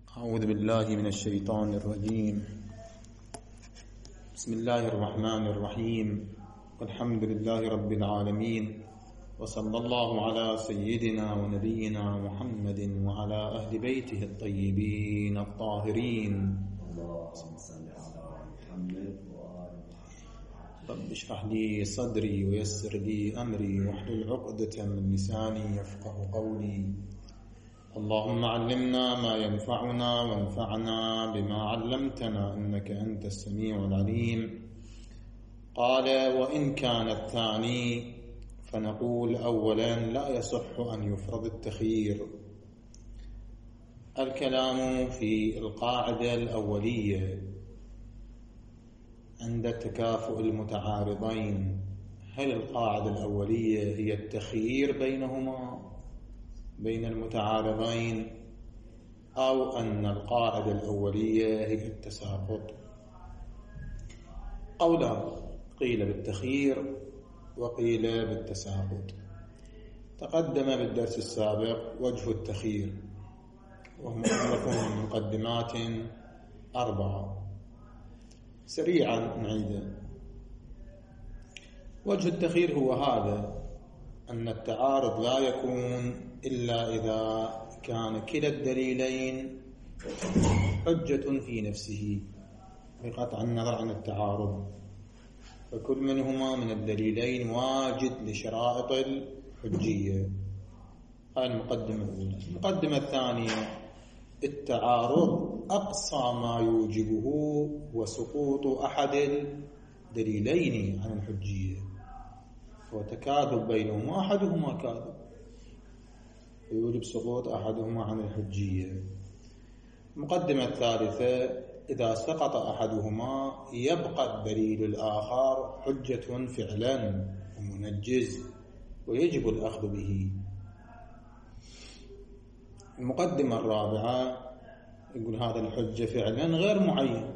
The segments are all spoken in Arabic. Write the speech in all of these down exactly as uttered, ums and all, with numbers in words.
أعوذ بالله من الشيطان الرجيم. بسم الله الرحمن الرحيم، والحمد لله رب العالمين، وصلى الله على سيدنا ونبينا محمد وعلى أهل بيته الطيبين الطاهرين. رب اشرح لي صدري ويسر لي أمري واحلل عقدة من لساني يفقه قولي. اللهم علمنا ما ينفعنا وانفعنا بما علمتنا إنك أنت السميع العليم. قال: وإن كان الثاني فنقول أولا لا يصح أن يفرض التخيير. الكلام في القاعدة الأولية عند تكافؤ المتعارضين، هل القاعدة الأولية هي التخيير بينهما بين المتعارضين، أو أن القاعدة الأولية هي التساقط؟ قولان، قيل بالتخيير وقيل بالتساقط. تقدم بالدرس السابق وجه التخيير، وهو مؤلف من مقدمات أربعة. سريعا نعيده. وجه التخيير هو هذا: أن التعارض لا يكون إلا إذا كان كلا الدليلين حجة في نفسه بقطع النظر عن التعارض، فكل منهما من الدليلين واجد لشرائط الحجية. هذه المقدمة الأولى. المقدمة الثانية: التعارض أقصى ما يوجبه وسقوط أحد الدليلين عن الحجية، وتكاذب بينهما، أحدهما كاذب يوجب سقوط أحدهما عن الحجية. المقدمة الثالثة: إذا سقط أحدهما يبقى الدليل الآخر حجة فعلا ومنجز ويجب الأخذ به. المقدمة الرابعة يقول هذا الحجة فعلا غير معين،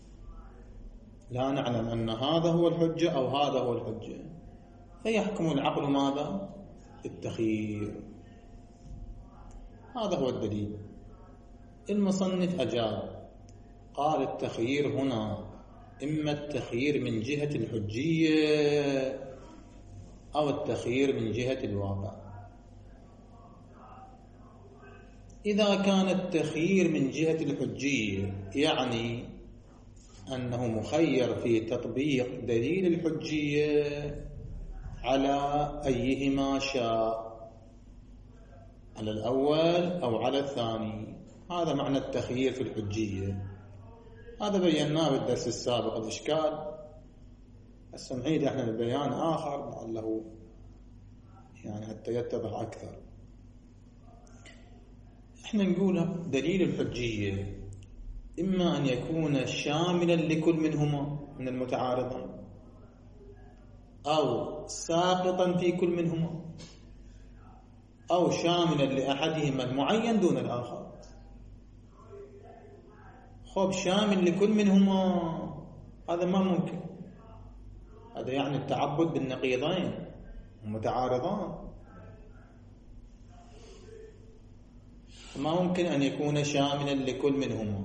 لا نعلم أن هذا هو الحجة أو هذا هو الحجة، فيحكم العقل ماذا؟ التخيير. هذا هو الدليل. المصنف أجاب قال: التخيير هنا إما التخيير من جهة الحجية أو التخيير من جهة الواقع. إذا كان التخيير من جهة الحجية يعني أنه مخير في تطبيق دليل الحجية على أيهما شاء، على الأول أو على الثاني، هذا معنى التخيير في الحجية. هذا بيناه بالدرس السابق الإشكال. بس نعيد احنا البيان آخر لعله يعني حتى يتضح أكثر. احنا نقول دليل الحجية إما أن يكون شاملا لكل منهما من المتعارضين، أو ساقطا في كل منهما، أو شاملا لأحدهما المعين دون الآخر. خب شامل لكل منهما هذا ما ممكن، هذا يعني التعبد بالنقيضين متعارضان، ما ممكن أن يكون شاملا لكل منهما.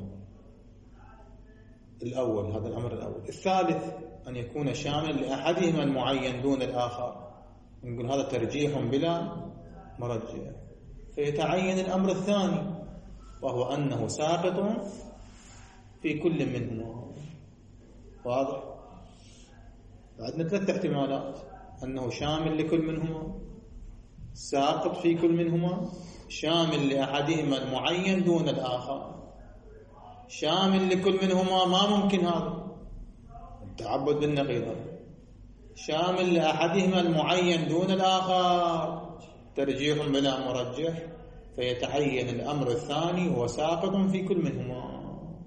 الأول، هذا الأمر الأول. الثالث أن يكون شاملا لأحدهما المعين دون الآخر، نقول هذا ترجيح بلا مرجع، فيتعين الأمر الثاني وهو أنه ساقط في كل منهما. واضح؟ عندنا ثلاث احتمالات: أنه شامل لكل منهما، ساقط في كل منهما، شامل لأحدهما المعين دون الآخر. شامل لكل منهما ما ممكن، هذا التعبد بالنقيضين. شامل لأحدهما المعين دون الآخر ترجيح بلا مرجح، فيتعين الأمر الثاني هو ساقط في كل منهما.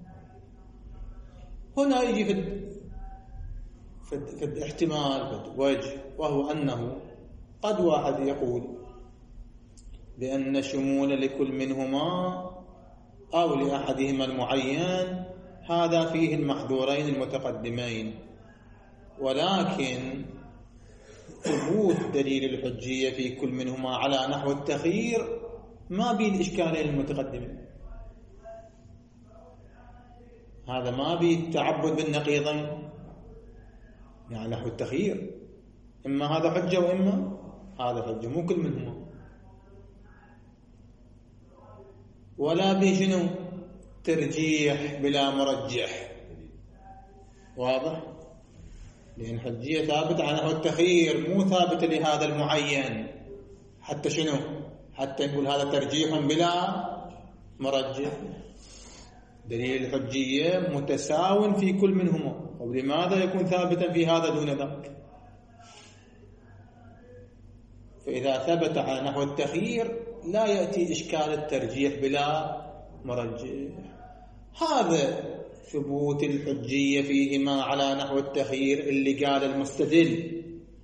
هنا يجي في, في الاحتمال في وجه، وهو أنه قد واحد يقول بأن شمول لكل منهما أو لأحدهما المعين هذا فيه المحظورين المتقدمين، ولكن ثبوت دليل الحجية في كل منهما على نحو التخيير ما بين الإشكالين المتقدمين. هذا ما بالتعبد بالنقيضين، يعني نحو التخيير إما هذا حجة وإما هذا حجة، مو كل منهما. ولا بشنو ترجيح بلا مرجح، واضح؟ لأن حجية ثابت عن نحو التخيير، مو ثابت لهذا المعين. حتى شنو؟ حتى نقول هذا ترجيح بلا مرجح. دليل الحجية متساو في كل منهما، ولماذا يكون ثابتا في هذا دون ذاك؟ فإذا ثبت على نحو التخيير لا يأتي إشكال الترجيح بلا مرجح. هذا ثبوت الحجية فيهما على نحو التخيير اللي قال المستدل.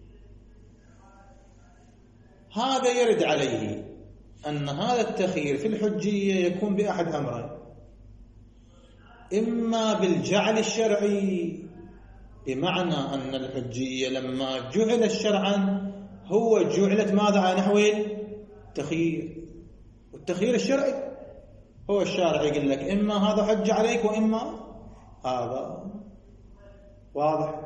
هذا يرد عليه أن هذا التخيير في الحجية يكون بأحد أمرين: إما بالجعل الشرعي، بمعنى أن الحجية لما جعلت شرعا هو جعلت ماذا على نحو التخيير، والتخيير الشرعي هو الشارع يقول لك إما هذا حج عليك وإما هذا، واضح؟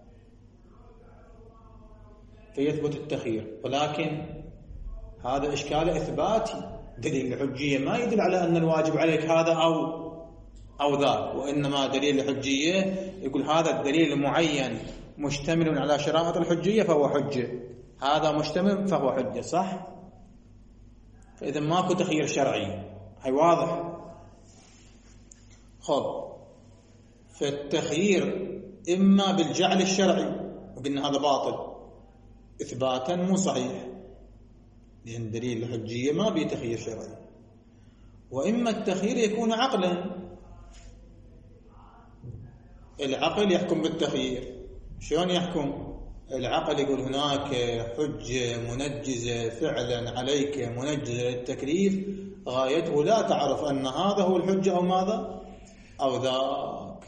فيثبت التخيير. ولكن هذا إشكال إثباتي، دليل الحجية ما يدل على أن الواجب عليك هذا أو أو ذاك، وإنما دليل الحجية يقول هذا الدليل المعين مشتمل على شرائط الحجية فهو حجة، هذا مشتمل فهو حجة، صح؟ فإذا ماكو تخيير شرعي، هي واضح. خب، فالتخيير إما بالجعل الشرعي، وقلنا هذا باطل إثباتا مو صحيح، لأن دليل الحجية ما بيه تخيير شرعي. وإما التخيير يكون عقلا، العقل يحكم بالتخيير. شلون يحكم؟ العقل يقول هناك حجة منجزة فعلا عليك منجزة للتكليف، غايته لا تعرف أن هذا هو الحجة أو ماذا أو ذاك.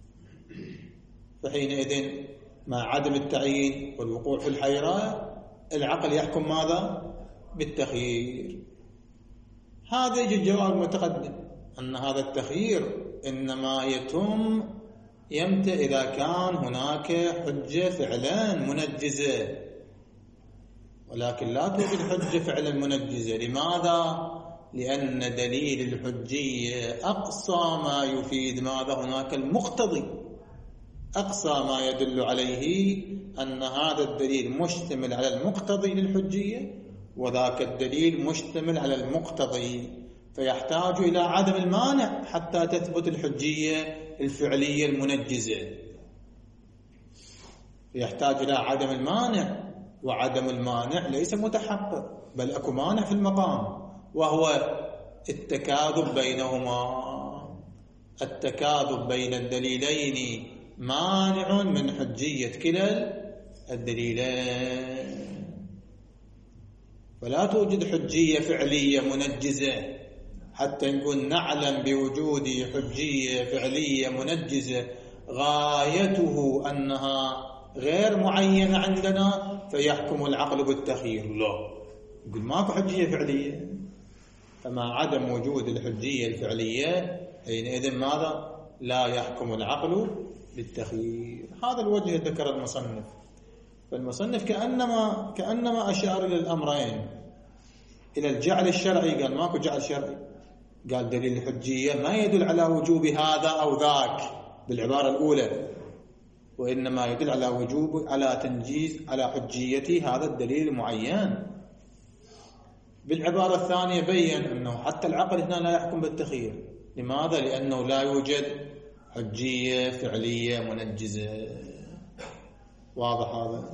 فحينئذ مع عدم التعيين والوقوع في الحيرة العقل يحكم ماذا؟ بالتخيير. هذا يجي الجواب المتقدم أن هذا التخيير إنما يتم يمتى إذا كان هناك حجة فعلا منجزة، ولكن لا توجد حجة فعلا منجزة. لماذا؟ لأن دليل الحجية أقصى ما يفيد ماذا؟ هناك المقتضي، أقصى ما يدل عليه أن هذا الدليل مشتمل على المقتضي للحجية، وذاك الدليل مشتمل على المقتضي، فيحتاج إلى عدم المانع حتى تثبت الحجية الفعلية المنجزة. يحتاج إلى عدم المانع، وعدم المانع ليس متحقق، بل أكو مانع في المقام، وهو التكاذب بينهما. التكاذب بين الدليلين مانع من حجية كلا الدليلين، فلا توجد حجية فعلية منجزة حتى نقول نعلم بوجود حجية فعلية منجزة غايته أنها غير معينة عندنا فيحكم العقل بالتخيير. لا، يقول ماكو حجية فعلية، فمع عدم وجود الحجية الفعلية حينئذ ماذا؟ لا يحكم العقل بالتخيير. هذا الوجه ذكر المصنف. فالمصنف كأنما كأنما أشار إلى الأمرين، إلى الجعل الشرعي، قال ماكو جعل شرعي، قال دليل الحجية ما يدل على وجوب هذا أو ذاك بالعبارة الأولى، وإنما يدل على وجوب على تنجيز على حجية هذا الدليل المعين. بالعبارة الثانية بيّن أنه حتى العقل هنا لا يحكم بالتخيير. لماذا؟ لأنه لا يوجد حجية فعلية منجزة. واضح هذا؟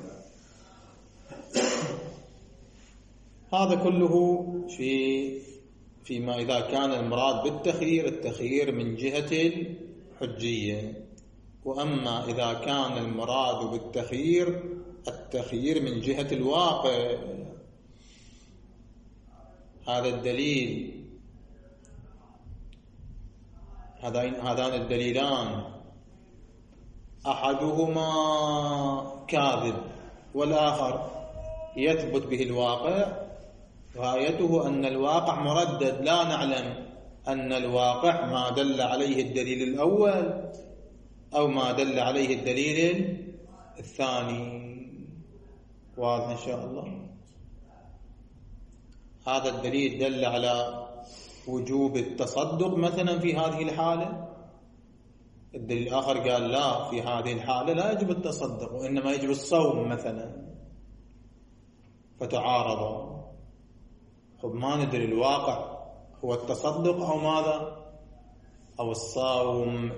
هذا كله في فيما إذا كان المراد بالتخيير التخيير من جهة الحجية. وأما إذا كان المراد بالتخيير التخيير من جهة الواقع، هذا الدليل هذان الدليلان أحدهما كاذب والآخر يثبت به الواقع، غايته أن الواقع مردد لا نعلم أن الواقع ما دل عليه الدليل الأول أو ما دل عليه الدليل الثاني. واضح إن شاء الله؟ هذا الدليل دل على وجوب التصدق مثلا في هذه الحالة، الدليل الآخر قال لا، في هذه الحالة لا يجب التصدق وإنما يجب الصوم مثلا، فتعارض. خب ما ندري الواقع هو التصدق أو ماذا أو الصوم.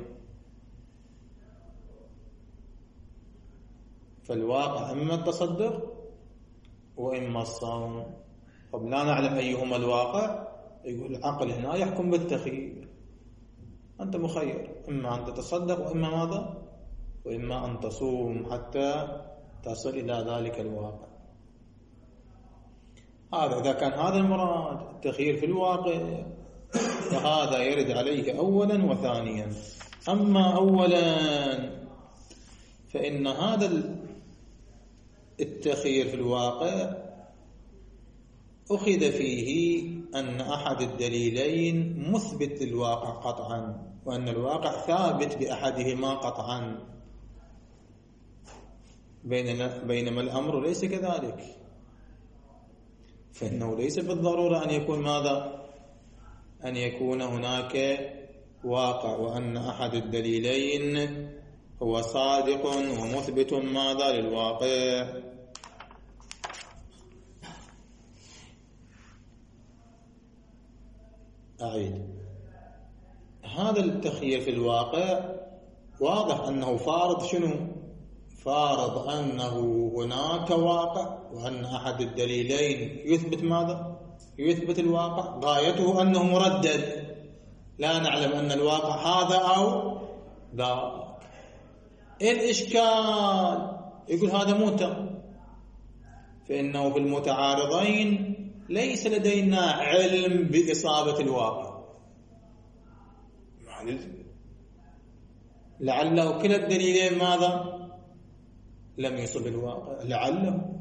فالواقع إما التصدق وإما الصوم. طب لا نعلم أيهما الواقع، يقول العقل هنا يحكم بالتخيير، أنت مخير إما أن تتصدق وإما ماذا وإما أن تصوم حتى تصل إلى ذلك الواقع. هذا إذا كان هذا المراد التخيير في الواقع فهذا يرد عليه أولا وثانيا. أما أولا فإن هذا التخيير في الواقع أخذ فيه أن أحد الدليلين مثبت للواقع قطعا، وأن الواقع ثابت بأحدهما قطعا، بينما الأمر ليس كذلك، فإنه ليس بالضرورة أن يكون ماذا أن يكون هناك واقع، وأن أحد الدليلين هو صادق ومثبت ماذا للواقع. أعيد، هذا التخيير في الواقع واضح أنه فارض شنو؟ فارض أنه هناك واقع، وأن أحد الدليلين يثبت ماذا؟ يثبت الواقع، غايته أنه مردد، لا نعلم أن الواقع هذا أو ذاك. الإشكال يقول هذا متى؟ فإنه في المتعارضين ليس لدينا علم بإصابة الواقع، لعله كلا الدليلين ماذا؟ لم يصب الواقع، لعله.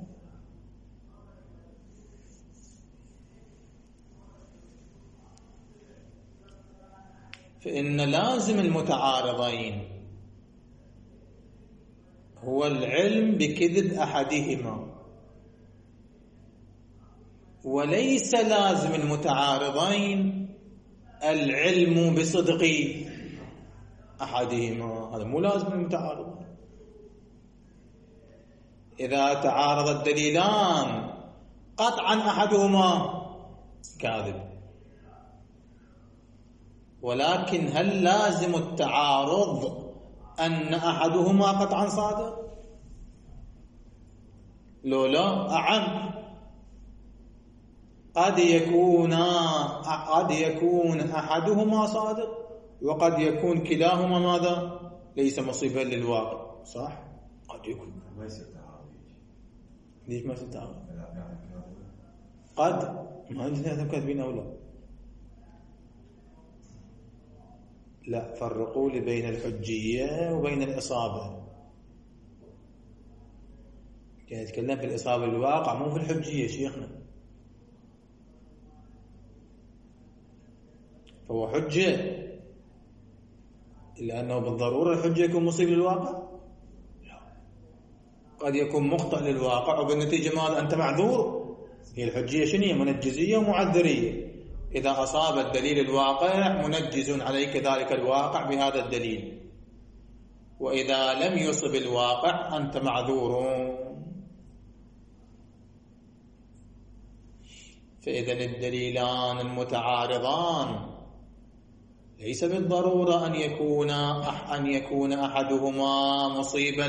فإن لازم المتعارضين هو العلم بكذب أحدهما، وليس لازم المتعارضين العلم بصدق أحدهما. هذا مو لازم المتعارض. إذا تعارض الدليلان قطعا أحدهما كاذب، ولكن هل لازم التعارض أن أحدهما قطعا صادق؟ لو لا أعم، قد يكون قد يكون أحدهما صادق وقد يكون كلاهما ماذا؟ ليس مصيبا للواقع، صح؟ قد يكون. ليش ما تتعارض؟ قد ما عندنا كاتبين أو لا؟ لا، فرقوا لي بين الحجية وبين الإصابة. يعني يتكلم في الإصابة الواقع مو في الحجية شيخنا. فهو حجة إلا أنه بالضرورة الحجة يكون مصيب للواقع؟ لا، قد يكون مخطئ للواقع وبالنتيجة ماذا؟ أنت معذور. هي الحجية شنية؟ منجزية ومعذرية. إذا أصاب الدليل الواقع منجز عليك ذلك الواقع بهذا الدليل، وإذا لم يصب الواقع أنت معذور. فإذا الدليلان المتعارضان ليس بالضرورة أن يكون أن يكون أحدهما مصيبا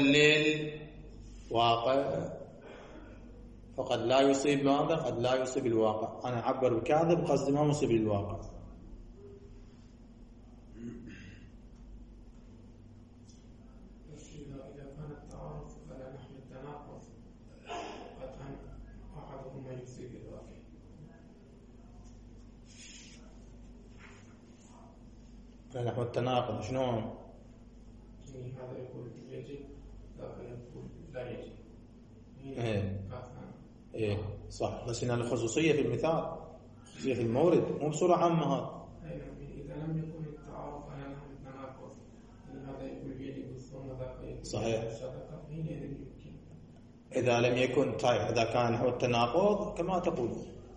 للواقع، فقد لا يصيب ماذا؟ قد لا يصيب الواقع. أنا أعبر بالكاذب قصدي ما مصيب الواقع. إذا كان التعارض على نحو التناقض قطعا أحدهما يصيب الواقع. على نحو التناقض شلون؟ يعني هذا يقول يجب، ذاك يقول لا يجب. إيه إيه صح، بس هنا الخصوصية في المثال، خصوصية في المورد، مو بصورة عامة. هذا صحيح. صدقة حينئذ يمكن. إذا لم يكن طيب إذا كان هو التناقض كما تقول،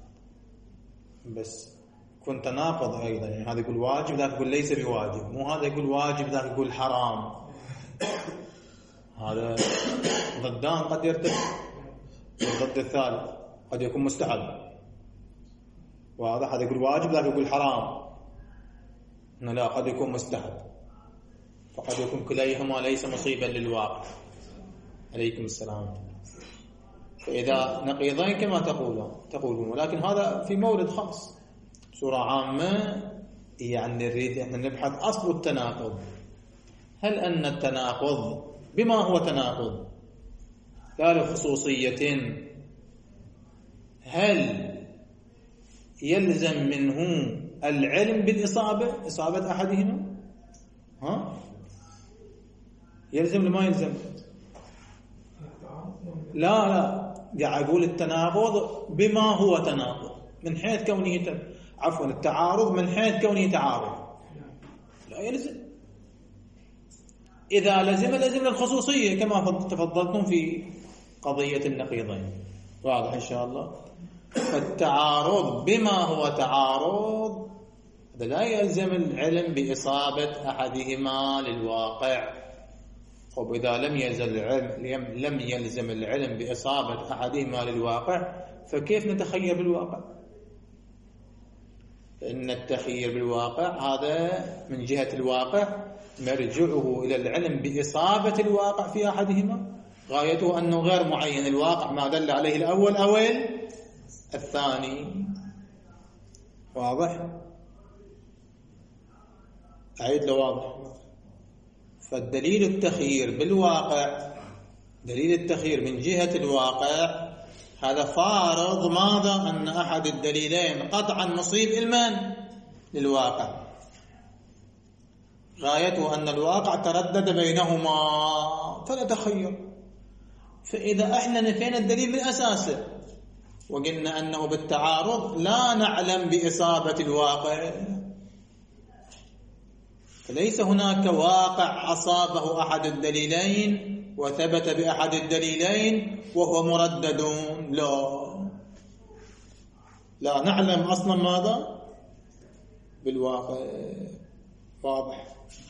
بس كن تناقض أيضا، يعني هذا يقول واجب ذاك يقول ليس بواجب، مو هذا يقول واجب ذاك يقول حرام، هذا ضدان قد يرتفع. الضد الثالث قد يكون مستحب، وهذا هذا يقول واجب ذاك يقول حرام، لا قد يكون مستحب، فقد يكون كليهما ليس مصيبا للواقع. عليكم السلام. فإذا نقيضين كما تقولون تقولون ولكن هذا في مورد خاص. صورة عامة يعني نريد احنا نبحث أصل التناقض. هل أن التناقض بما هو تناقض لا لخصوصية، هل يلزم منه العلم بالإصابة، إصابة أحدهما؟ ها؟ يلزم لما يلزم؟ لا لا، قاعد أقول التناقض بما هو تناقض من حيث كونه ت... عفوا التعارض من حيث كونه تعارض لا يلزم. إذا لزم لزم الخصوصية كما تفضلتم في قضية النقيضين. واضح إن شاء الله. فالتعارض بما هو تعارض هذا لا يلزم العلم بإصابة أحدهما للواقع. وإذا لم يلزم العلم لم يلزم العلم بإصابة أحدهما للواقع فكيف نتخير بالواقع؟ فإن التخيير بالواقع هذا من جهة الواقع مرجعه إلى العلم بإصابة الواقع في أحدهما، غايته أنه غير معين الواقع ما دل عليه الأول أو الثاني. واضح؟ أعيد له واضح. فالدليل التخيير بالواقع، دليل التخيير من جهة الواقع هذا فارض ماذا؟ أن أحد الدليلين قطعا مصيب علما للواقع، غايته أن الواقع تردد بينهما فنتخير. فإذا احنا نفينا الدليل من أساسه وقلنا أنه بالتعارض لا نعلم بإصابة الواقع، فليس هناك واقع أصابه أحد الدليلين وثبت بأحد الدليلين وهو مردد، لا لا نعلم أصلا ماذا بالواقع. واضح؟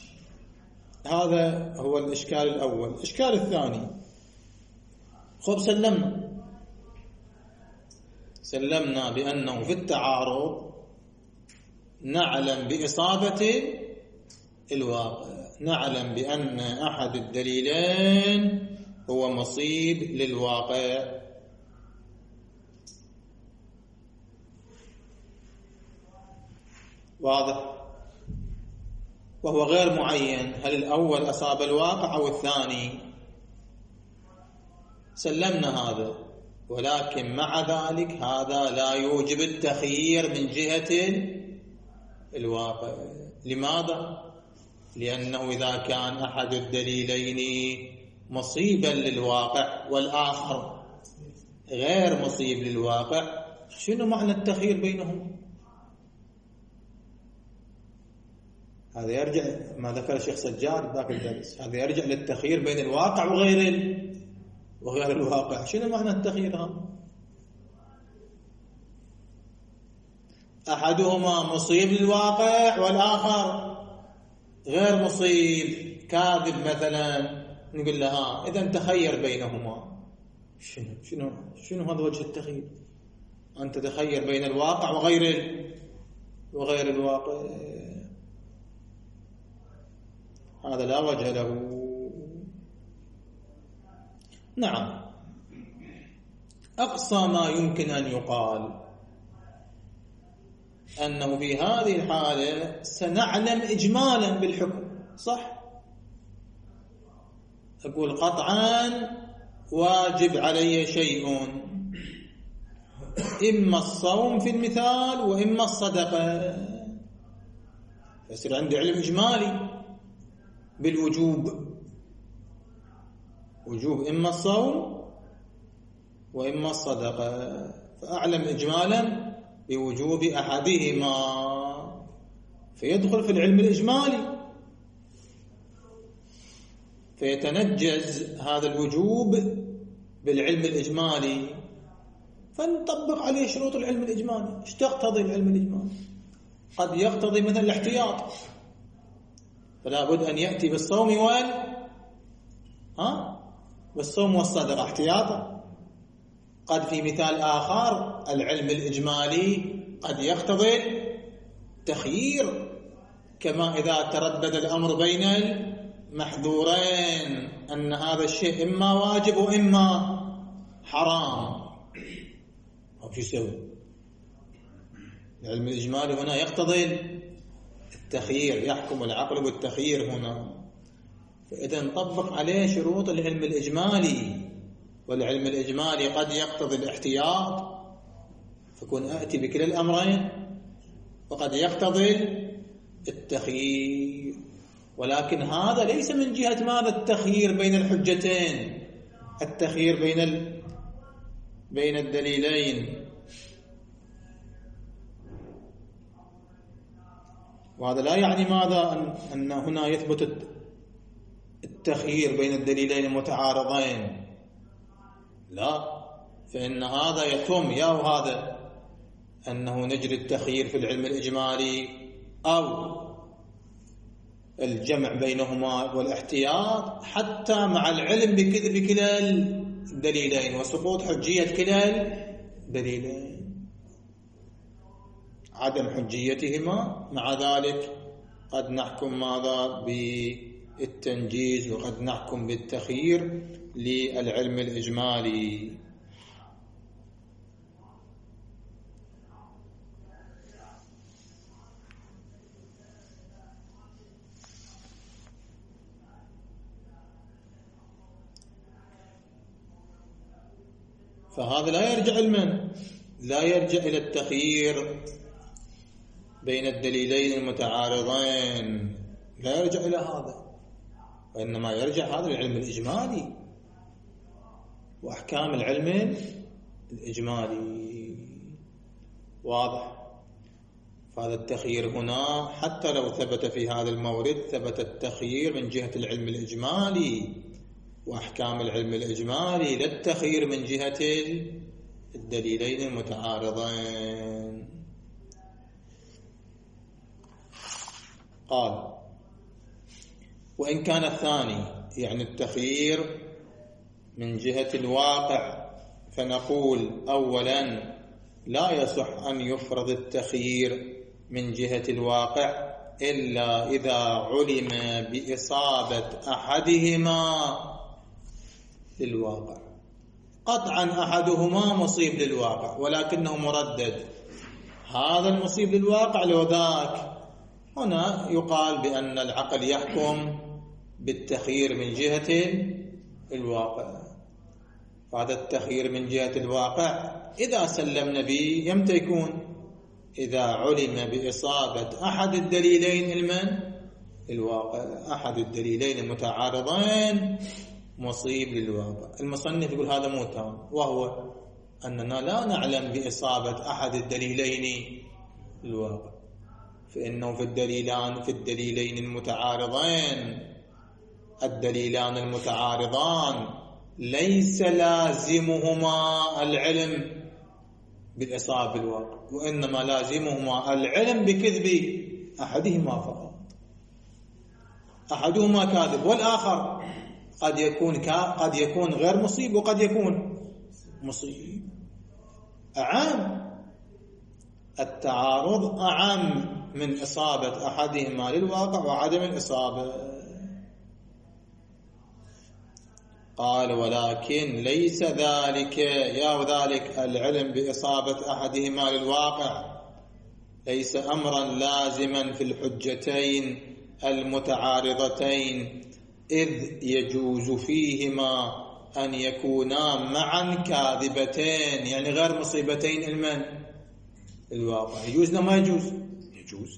هذا هو الإشكال الأول. الإشكال الثاني، خب سلمنا سلمنا بأنه في التعارض نعلم بإصابة الواقع، نعلم بأن أحد الدليلين هو مصيب للواقع. واضح؟ وهو غير معين، هل الأول أصاب الواقع أو الثاني؟ سلمنا هذا، ولكن مع ذلك هذا لا يوجب التخيير من جهة الواقع. لماذا؟ لأنه إذا كان أحد الدليلين مصيبا للواقع والآخر غير مصيب للواقع، شنو معنى التخيير بينهم؟ هذا يرجع ما ذكر الشيخ سجاد ذاك الدرس، هذا يرجع للتخيير بين الواقع وغير وغير الواقع. شنو معنى التخيير هذا؟ أحدهما مصيب للواقع والآخر غير مصيب، كاذب مثلا، نقول له ها إذا تخير بينهما. شنو شنو شنو هذا وجه التخيير؟ أن تتخير بين الواقع وغير وغير الواقع، هذا لا وجه له. نعم، أقصى ما يمكن أن يقال أنه في هذه الحالة سنعلم إجمالا بالحكم، صح؟ أقول قطعا واجب علي شيء، إما الصوم في المثال وإما الصدقة، فيصير عندي علم إجمالي بالوجوب، وجوب إما الصوم وإما الصدقة، فأعلم إجمالا بوجوب أحدهما فيدخل في العلم الإجمالي. فيتنجز هذا الوجوب بالعلم الإجمالي، فنطبق عليه شروط العلم الإجمالي. ايش تقتضي العلم الإجمالي؟ قد يقتضي مثل الاحتياط، فلا بد أن يأتي بالصوم وال ها بالصوم والصدقة احتياطا. قد في مثال آخر العلم الإجمالي قد يقتضي التخيير، كما إذا تردد الأمر بين المحظورين أن هذا الشيء إما واجب وإما حرام، أو شو يسوي؟ العلم الإجمالي هنا يقتضي التخيير، يحكم العقل بالتخيير هنا، فإذا نطبق عليه شروط العلم الإجمالي. والعلم الإجمالي قد يقتضي الاحتياط، فكون أأتي بكلا الأمرين، وقد يقتضي التخيير. ولكن هذا ليس من جهة ماذا؟ التخيير بين الحجتين، التخيير بين ال... بين الدليلين. وهذا لا يعني ماذا؟ أن, أن هنا يثبت التخيير بين الدليلين المتعارضين، لا، فإن هذا يتم يا هذا أنه نجري التخيير في العلم الإجمالي أو الجمع بينهما والاحتياط، حتى مع العلم بكذب كلا الدليلين وسقوط حجية كلا الدليلين، عدم حجيتهما. مع ذلك قد نحكم ماذا؟ بالتنجيز، وقد نحكم بالتخيير للعلم الإجمالي. فهذا لا يرجع المن لا يرجع إلى التخيير بين الدليلين المتعارضين، لا يرجع إلى هذا، وإنما يرجع هذا للعلم الإجمالي وأحكام العلم الإجمالي. واضح؟ فهذا التخيير هنا حتى لو ثبت في هذا المورد ثبت التخيير من جهة العلم الإجمالي وأحكام العلم الإجمالي، لا التخيير من جهة الدليلين المتعارضين. قال: وإن كان الثاني يعني التخيير من جهة الواقع، فنقول أولا لا يصح أن يفرض التخيير من جهة الواقع إلا إذا علم بإصابة أحدهما للواقع. قطعا أحدهما مصيب للواقع ولكنه مردد، هذا المصيب للواقع لو ذاك، هنا يقال بأن العقل يحكم بالتخيير من جهة الواقع. هذا التخيير من جهة الواقع إذا سلمنا به يمتى يكون؟ إذا علم بإصابة أحد الدليلين المن الواقع، أحد الدليلين المتعارضين مصيب للواقع. المصنف يقول هذا مو تام، وهو أننا لا نعلم بإصابة أحد الدليلين الواقع، فإنه في الدليلان في الدليلين المتعارضين الدليلان المتعارضان ليس لازمهما العلم بالإصابة بالواقع، وإنما لازمهما العلم بكذب أحدهما فقط. أحدهما كاذب والآخر قد يكون قد يكون غير مصيب وقد يكون مصيب. أعم التعارض أعم من إصابة أحدهما للواقع وعدم الإصابة. قال: ولكن ليس ذلك يا ذلك العلم بإصابة أحدهما للواقع ليس أمرا لازما في الحجتين المتعارضتين، إذ يجوز فيهما أن يكونا معا كاذبتين، يعني غير مصيبتين المن الواقع. يجوز ما يجوز؟ يجوز.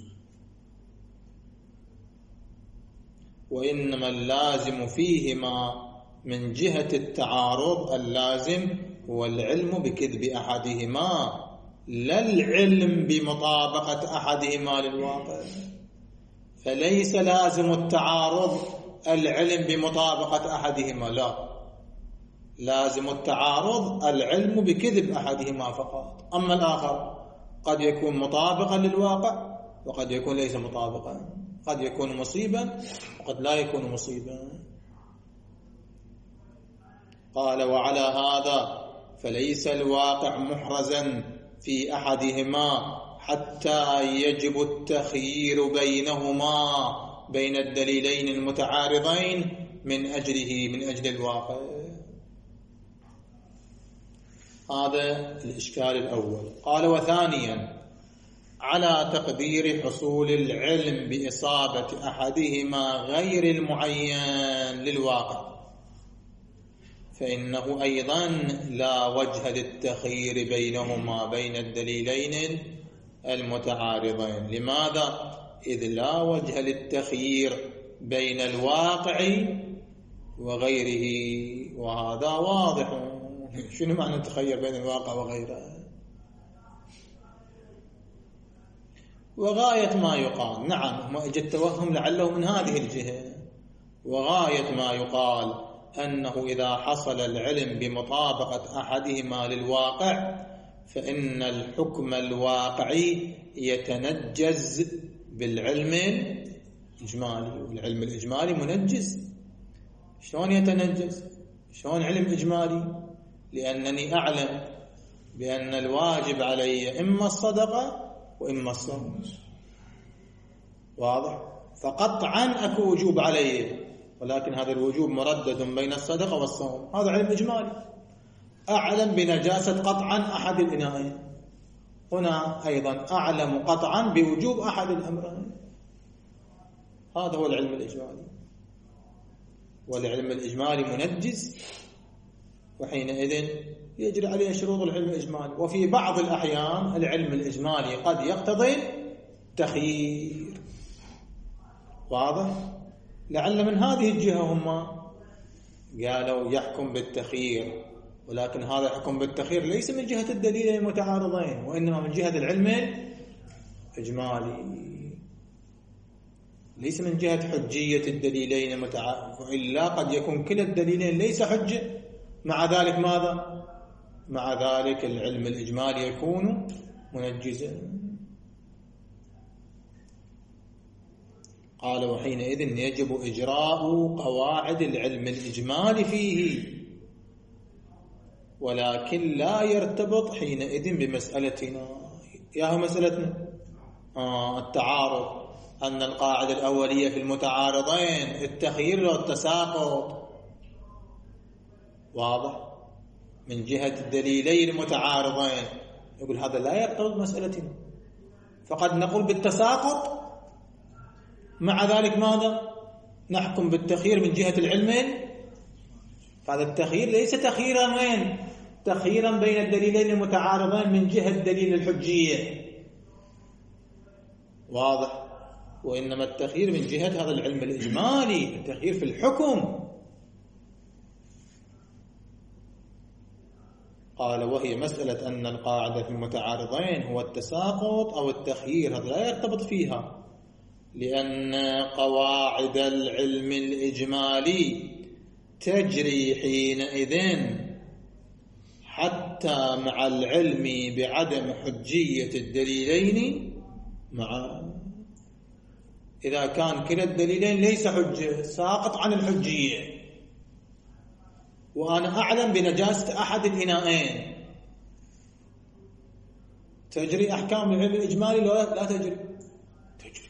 وإنما اللازم فيهما من جهة التعارض اللازم هو العلم بكذب أحدهما، لا العلم بمطابقة أحدهما للواقع. فليس لازم التعارض العلم بمطابقة أحدهما، لا، لازم التعارض العلم بكذب أحدهما فقط. أما الآخر قد يكون مطابقا للواقع وقد يكون ليس مطابقا، قد يكون مصيبا وقد لا يكون مصيبا. قال: وعلى هذا فليس الواقع محرزا في أحدهما حتى يجب التخيير بينهما بين الدليلين المتعارضين من أجله من أجل الواقع. هذا الإشكال الأول. قال: وثانيا على تقدير حصول العلم بإصابة أحدهما غير المعين للواقع، فإنه أيضا لا وجه للتخيير بينهما بين الدليلين المتعارضين. لماذا؟ إذ لا وجه للتخيير بين الواقع وغيره، وهذا واضح. شنو معنى التخير بين الواقع وغيره؟ وغاية ما يقال، نعم ما اجى التوهم لعله من هذه الجهة، وغاية ما يقال أنه إذا حصل العلم بمطابقة أحدهما للواقع فإن الحكم الواقعي يتنجز بالعلم الإجمالي، والعلم الإجمالي منجز. شلون يتنجز؟ شلون علم إجمالي؟ لأنني أعلم بأن الواجب علي إما الصدقة وإما الصوم، واضح؟ فقطعا أكو وجوب علي، ولكن هذا الوجوب مردد بين الصدقة والصوم. هذا علم إجمالي. أعلم بنجاسة قطعا أحد الإناءين، هنا أيضا أعلم قطعا بوجوب أحد الأمرين. هذا هو العلم الإجمالي، والعلم الإجمالي منجز، وحينئذ يجري عليه شروط العلم الإجمالي. وفي بعض الأحيان العلم الإجمالي قد يقتضي تخيير، واضح؟ لعل من هذه الجهة هم قالوا يحكم بالتخيير، ولكن هذا الحكم بالتخيير ليس من جهة الدليلين المتعارضين، وإنما من جهة العلم الإجمالي، ليس من جهة حجية الدليلين المتعارضين. إلا قد يكون كلا الدليلين ليس حجة، مع ذلك ماذا؟ مع ذلك العلم الإجمالي يكون منجزا. قال: وحينئذ يجب إجراء قواعد العلم الإجمالي فيه، ولكن لا يرتبط حينئذ بمسألتنا. يا مسألتنا آه التعارض، أن القاعدة الأولية في المتعارضين التخيير والتساقط، واضح؟ من جهة الدليلين المتعارضين، يقول هذا لا يرتبط بمسألتنا، فقد نقول بالتساقط، مع ذلك ماذا؟ نحكم بالتخيير من جهة العلم. فهذا التخيير ليس تخييرا وين؟ تخييرا بين الدليلين المتعارضين من جهة دليل الحجية، واضح؟ وإنما التخيير من جهة هذا العلم الإجمالي، التخيير في الحكم. قال: وهي مسألة أن القاعدة في المتعارضين هو التساقط أو التخيير، هذا لا يرتبط فيها، لأن قواعد العلم الإجمالي تجري حينئذ حتى مع العلم بعدم حجية الدليلين معا. إذا كان كلا الدليلين ليس حجة، ساقط عن الحجية، وأنا أعلم بنجاسة أحد الإناءين، تجري أحكام العلم الإجمالي لا, لا تجري تجري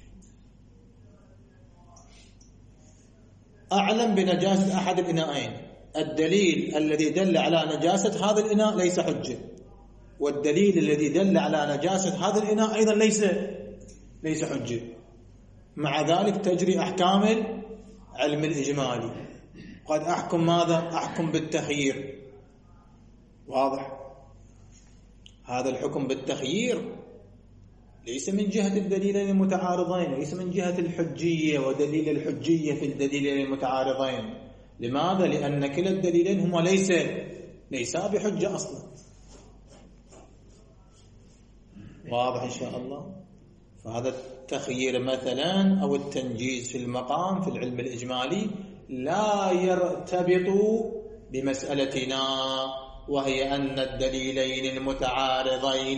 أعلم بنجاسة أحد الإناءين، الدليل الذي دل على نجاسة هذا الإناء ليس حجة، والدليل الذي دل على نجاسة هذا الإناء أيضا ليس ليس حجة، مع ذلك تجري أحكام العلم الإجمالي. قد أحكم ماذا؟ أحكم بالتخيير، واضح؟ هذا الحكم بالتخيير ليس من جهة الدليلين المتعارضين، ليس من جهة الحجية ودليل الحجية في الدليلين المتعارضين. لماذا؟ لأن كلا الدليلين هما ليس ليسا بحجة أصلا، واضح إن شاء الله؟ فهذا التخيير مثلا أو التنجيز في المقام في العلم الإجمالي لا يرتبط بمسألتنا، وهي أن الدليلين المتعارضين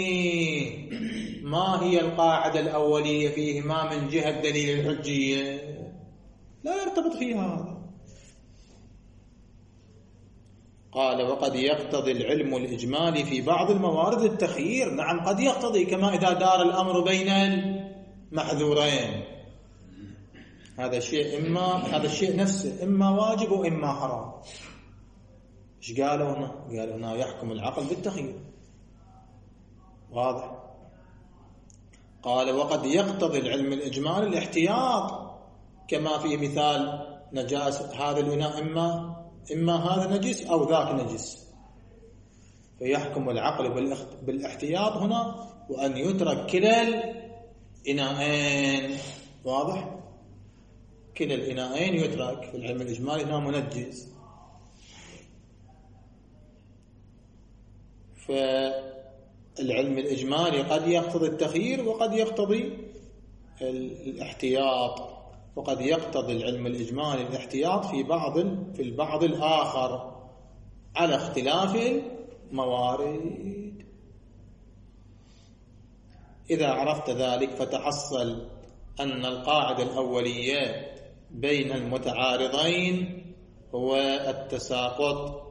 ما هي القاعدة الأولية فيهما من جهة دليل الحجية، لا يرتبط فيها هذا. قال وقد يقتضي العلم الإجمالي في بعض الموارد التخيير. نعم قد يقتضي، كما إذا دار الأمر بين المحذورين، هذا الشيء إما هذا الشيء نفسه إما واجب وإما حرام. إيش قالوا هنا؟ قالوا هنا يحكم العقل بالتخيير، واضح. قال وقد يقتضي العلم الإجمالي الاحتياط، كما في مثال نجاسة هذا الإناء إما إما هذا نجس أو ذاك نجس، فيحكم العقل بالاحتياط هنا، وأن يترك كلا الإناءين، واضح. كلا الإناءين يترك في العلم الإجمالي هنا منجز. فالعلم الإجمالي قد يقتضي التخيير وقد يقتضي الاحتياط، وقد يقتضي العلم الإجمالي الاحتياط في بعض في البعض الآخر على اختلاف الموارد. إذا عرفت ذلك فتحصل أن القاعدة الأولية بين المتعارضين هو التساقط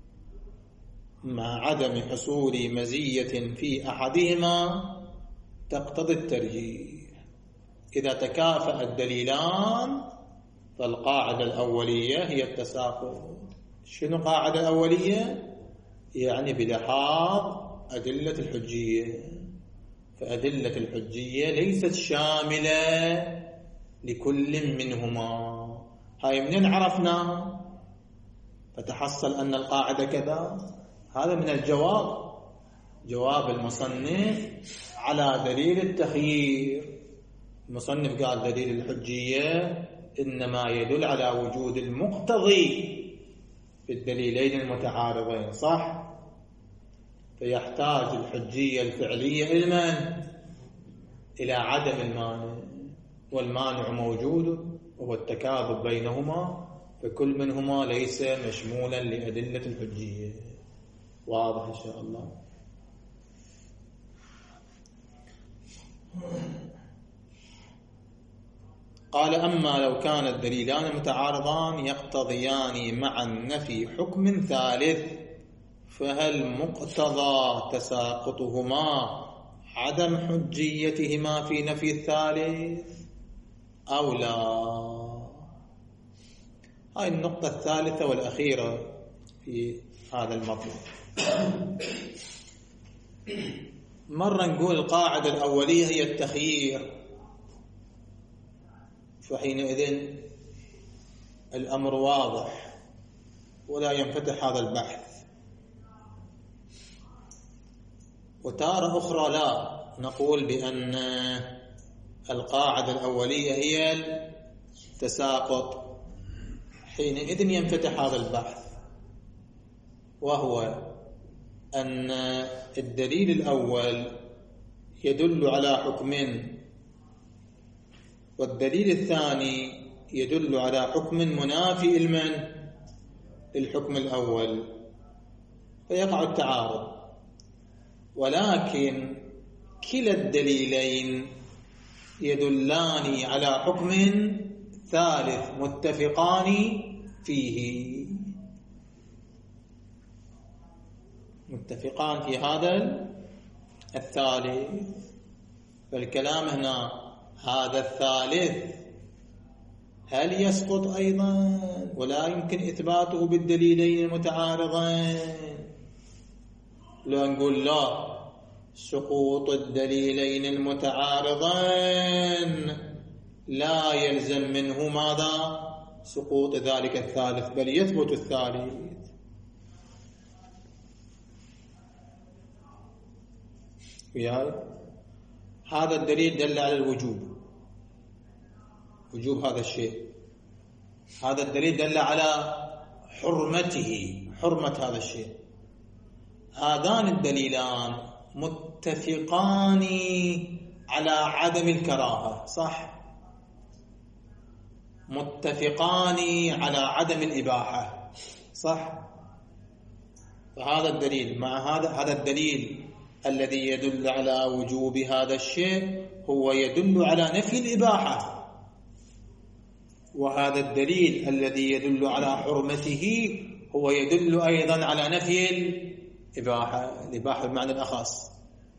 مع عدم حصول مزية في أحدهما تقتضي الترجيح. إذا تكافأ الدليلان فالقاعدة الأولية هي التساقط. شنو قاعدة الأولية؟ يعني بلحاظ أدلة الحجية، فأدلة الحجية ليست شاملة لكل منهما. هاي منين عرفنا؟ فتحصل أن القاعدة كذا. هذا من الجواب، جواب المصنف على دليل التخيير. المصنف قال دليل الحجية إنما يدل على وجود المقتضي في الدليلين المتعارضين، صح؟ فيحتاج الحجية الفعلية إلى إلى عدم المانع، والمانع موجود وهو التكاذب بينهما، فكل منهما ليس مشمولا لأدلة الحجية. واضح إن شاء الله. قال أما لو كان الدليلان متعارضان يقتضيان معا نفي حكم ثالث، فهل مقتضى تساقطهما عدم حجيتهما في نفي الثالث أو لا؟ هاي النقطة الثالثة والأخيرة في هذا المطلب. مرة نقول القاعدة الأولية هي التخيير، فحينئذ الأمر واضح ولا ينفتح هذا البحث. وتارة أخرى لا، نقول بأن القاعدة الأولية هي التساقط، حينئذ ينفتح هذا البحث، وهو أن الدليل الأول يدل على حكم، والدليل الثاني يدل على حكم منافي المن للحكم الأول، فيقع التعارض. ولكن كلا الدليلين يدلان على حكم ثالث متفقان فيه، متفقان في هذا الثالث. فالكلام هنا هذا الثالث هل يسقط أيضا ولا يمكن إثباته بالدليلين المتعارضين؟ لو نقول لا، سقوط الدليلين المتعارضين لا يلزم منه ماذا؟ سقوط ذلك الثالث، بل يثبت الثالث. هذا الدليل دل على الوجوب، وجوب هذا الشيء. هذا الدليل دل على حرمته، حرمة هذا الشيء. هذان الدليلان متفقان على عدم الكراهة، صح؟ متفقان على عدم الإباحة، صح؟ فهذا الدليل مع هذا هذا الدليل الذي يدل على وجوب هذا الشيء هو يدل على نفي الإباحة، وهذا الدليل الذي يدل على حرمته هو يدل أيضا على نفي الإباحة، الإباحة بمعنى الأخص،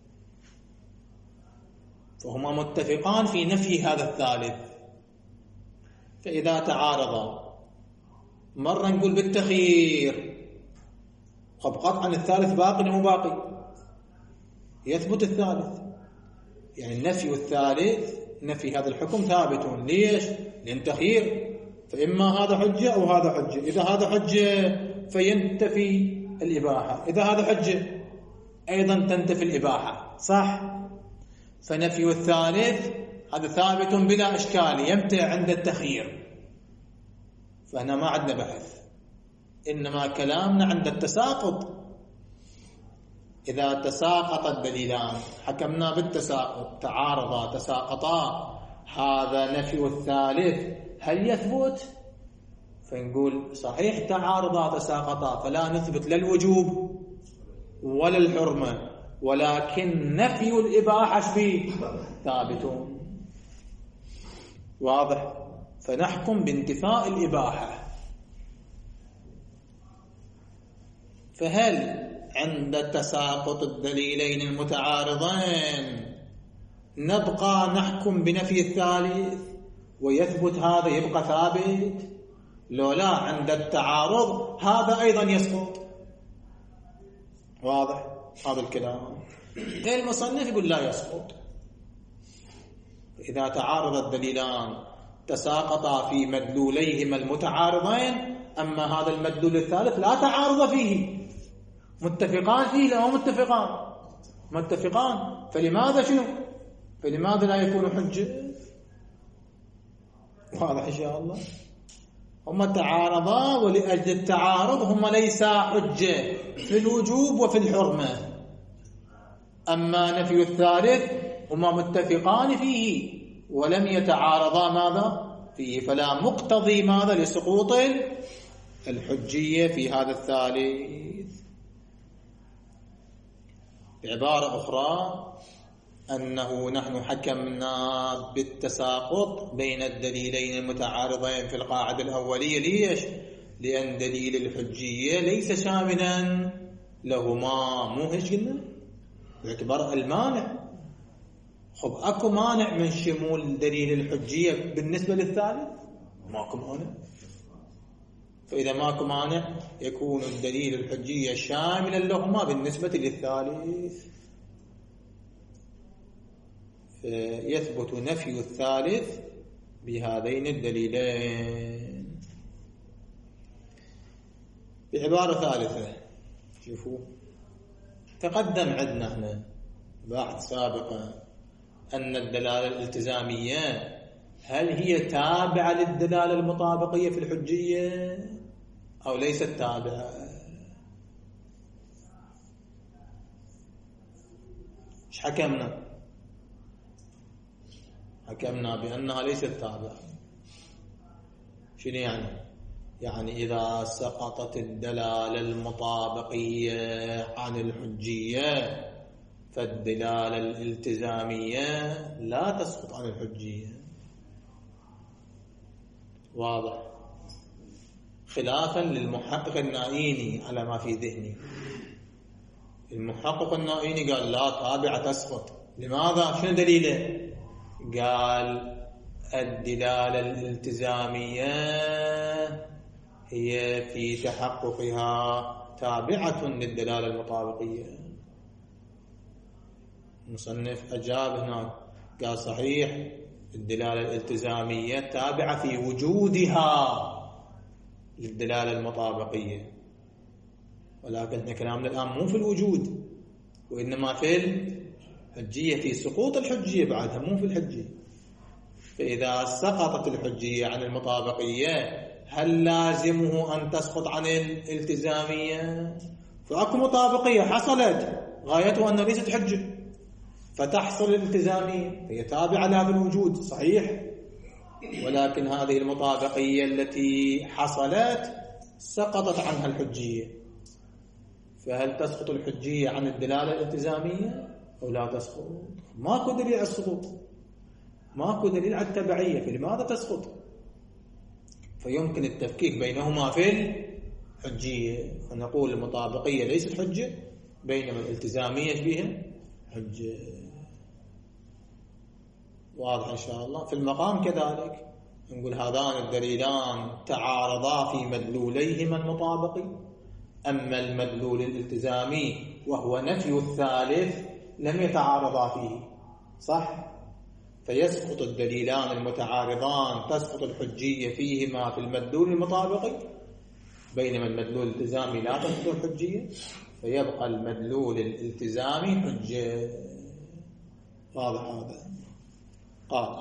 فهما متفقان في نفي هذا الثالث. فإذا تعارضا مرة نقول بالتخيير، طب قطعا الثالث باقي مو باقي، يثبت الثالث، يعني النفي والثالث نفي هذا الحكم ثابت. ليش؟ لأن تخيير، فإما هذا حجة أو هذا حجة، إذا هذا حجة فينتفي الإباحة، إذا هذا حجة أيضا تنتفي الإباحة، صح؟ فنفي الثالث هذا ثابت بلا إشكال، يمتع عند التخيير، فهنا ما عندنا بحث، إنما كلامنا عند التساقط. إذا تساقط الدليلان حكمنا بالتساقط، تعارضا تساقطا، هذا نفي الثالث هل يثبت؟ فنقول صحيح تعارضا تساقطا، فلا نثبت لا الوجوب ولا الحرمة، ولكن نفي الإباحة فيه ثابت، واضح؟ فنحكم بانتفاء الإباحة. فهل عند تساقط الدليلين المتعارضين نبقى نحكم بنفي الثالث ويثبت هذا يبقى ثابت؟ لو لا، عند التعارض هذا أيضا يسقط، واضح هذا الكلام؟ غير المصنف يقول لا يسقط. إذا تعارض الدليلان تساقطا في مدلوليهما المتعارضين، أما هذا المدلول الثالث لا تعارض فيه، متفقان فيه لا متفقان متفقان، فلماذا شنو؟ فلماذا لا يكون حجة؟ واضح إن شاء الله؟ هما تعارضا، ولأجل التعارض هما ليس حجة في الوجوب وفي الحرمة، أما نفي الثالث هما متفقان فيه ولم يتعارضا ماذا فيه، فلا مقتضي ماذا لسقوط الحجية في هذا الثالث. بعبارة أخرى أنه نحن حكمنا بالتساقط بين الدليلين المتعارضين في القاعدة الأولية. ليش؟ لأن دليل الحجية ليس شاملا لهما، مو هيك قلنا؟ باعتبار المانع. خب أكو مانع من شمول دليل الحجية بالنسبة للثالث؟ ماكو مانع. فإذا ماكو مانع يكون الدليل الحجية شاملا لهما بالنسبة للثالث، فيثبت نفي الثالث بهذين الدليلين. بعبارة ثالثة، شوفوا تقدم عندنا احنا بحث سابقا أن الدلالة الالتزامية هل هي تابعة للدلالة المطابقية في الحجية أو ليست تابعة؟ ايش حكمنا؟ حكمنا بأنها ليست تابعة. شنو يعني؟ يعني إذا سقطت الدلالة المطابقية عن الحجية فالدلالة الالتزامية لا تسقط عن الحجية، واضح؟ خلافا للمحقق النائيني على ما في ذهني. المحقق النائيني قال لا، تابعة تسقط. لماذا؟ شنو دليله؟ قال الدلالة الالتزامية هي في تحققها تابعة للدلالة المطابقية. المصنف أجاب هناك قال صحيح الدلالة الالتزامية تابعة في وجودها للدلالة المطابقية، ولكن احنا كلامنا الآن مو في الوجود وإنما في الحجية، في سقوط الحجية بعدها، مو في الحجية. فإذا سقطت الحجية عن المطابقية هل لازمه أن تسقط عن الالتزامية؟ فأكو مطابقية حصلت غايتها أنها ليست حجة، فتحصل الالتزامية، هي تابعة لها في الوجود صحيح، ولكن هذه المطابقية التي حصلت سقطت عنها الحجية، فهل تسقط الحجية عن الدلالة الالتزامية أو لا تسقط؟ ماكو دليل على السقوط، ماكو دليل على التبعية، فلماذا تسقط؟ فيمكن التفكيك بينهما في الحجية، فنقول المطابقية ليست حجة بينما الالتزامية فيها حجة. واضح إن شاء الله. في المقام كذلك نقول هذان الدليلان تعارضا في مدلوليهما المطابقي، أما المدلول الالتزامي وهو نفي الثالث لم يتعارضا فيه، صح؟ فيسقط الدليلان المتعارضان، تسقط الحجية فيهما في المدلول المطابقي، بينما المدلول الالتزامي لا تسقط الحجية، فيبقى المدلول الالتزامي حجة. واضح هذا؟ قال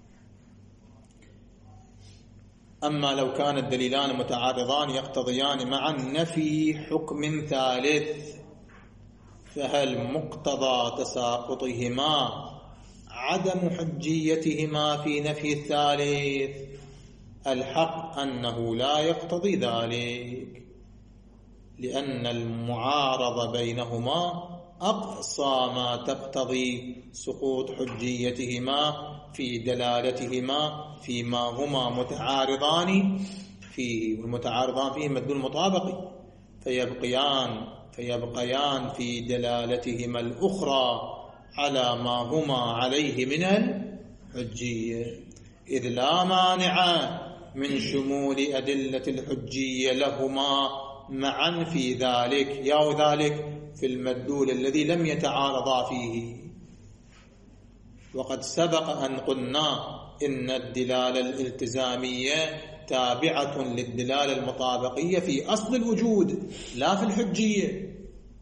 أما لو كان الدليلان متعارضان يقتضيان معا نفي حكم ثالث، فهل مقتضى تساقطهما عدم حجيتهما في نفي الثالث؟ الحق أنه لا يقتضي ذلك، لأن المعارضة بينهما أقصى ما تقتضي سقوط حجيتهما في دلالتهما فيما هما متعارضان فيه، والمتعارضان فيه مدلول مطابقي، فيبقيان فيبقيان في دلالتهما الأخرى على ما هما عليه من الحجية، إذ لا مانع من شمول أدلة الحجية لهما معا في ذلك، يا ذلك في المدلول الذي لم يتعارضا فيه. وقد سبق أن قلنا إن الدلالة الالتزامية تابعة للدلالة المطابقية في أصل الوجود لا في الحجية،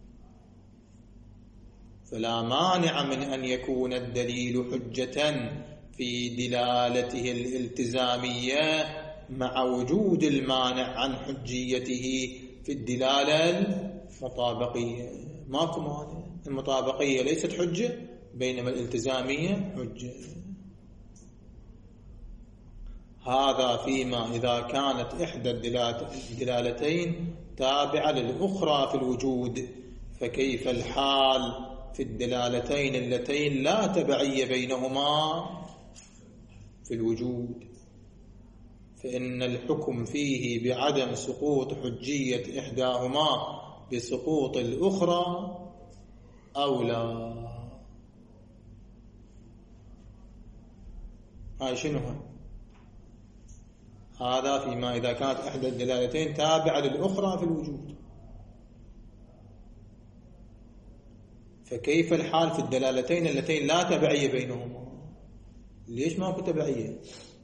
فلا مانع من أن يكون الدليل حجة في دلالته الالتزامية مع وجود المانع عن حجيته في الدلالة المطابقية. ماكو مانع، المطابقية ليست حجة بينما الالتزامية حجة. هذا فيما إذا كانت إحدى الدلالتين تابعة للأخرى في الوجود، فكيف الحال في الدلالتين اللتين لا تبعية بينهما في الوجود؟ فإن الحكم فيه بعدم سقوط حجية إحداهما بسقوط الأخرى أولى. هاي شنو هذا؟ فيما إذا كانت إحدى الدلالتين تابعة للأخرى في الوجود، فكيف الحال في الدلالتين اللتين لا تبعية بينهما؟ ليش ما كنت تبعية؟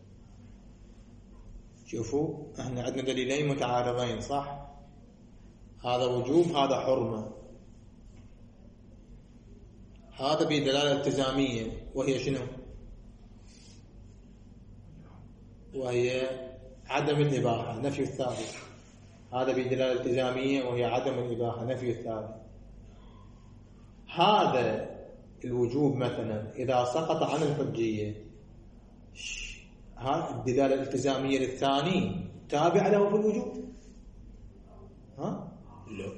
شوفوا احنا عندنا دليلين متعارضين، صح؟ هذا وجوب هذا حرمة. هذا بدلالة التزامية وهي شنو؟ وهي عدم الإباحة نفي الثالث. هذا بدلالة التزامية وهي عدم الإباحة نفي الثالث. هذا الوجوب مثلا إذا سقط عن الحجية، ها الدلالة الالتزامية للثاني تابع له في الوجود؟ ها؟ لا.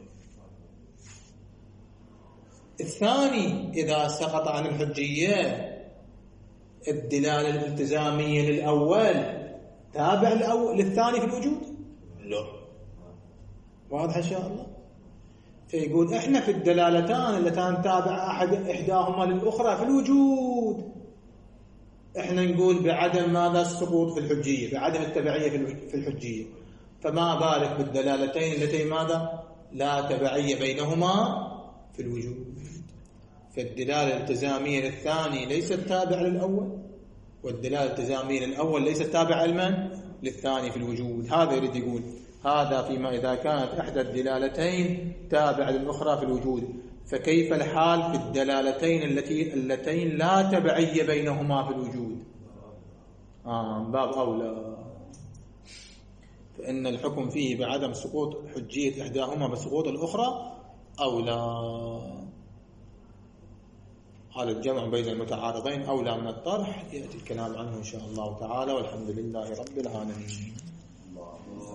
الثاني إذا سقط عن الحجية الدلالة الالتزامية للأول تابع للثاني في الوجود؟ لا. واضح إن شاء الله؟ فيقول إحنا في الدلالتان اللتان تابع أحد إحداهما للأخرى في الوجود إحنا نقول بعدم ماذا السقوط في الحجية، بعدم التبعية في الحجية، فما بالك بالدلالتين اللتين ماذا لا تبعية بينهما في الوجود. فالدلالة الالتزامية للثاني ليست تابعة للأول، والدلالة الالتزامية للأول ليست تابعة لمن؟ للثاني في الوجود. هذا يريد يقول هذا فيما إذا كانت إحدى الدلالتين تابعة للأخرى في الوجود، فكيف الحال في الدلالتين التي اللتين لا تبعية بينهما في الوجود؟ آه باب أولى. فإن الحكم فيه بعدم سقوط حجية إحداهما بسقوط الأخرى أولى. هذا الجمع بين المتعارضين أولى من الطرح، يأتي الكلام عنه إن شاء الله تعالى، والحمد لله رب العالمين.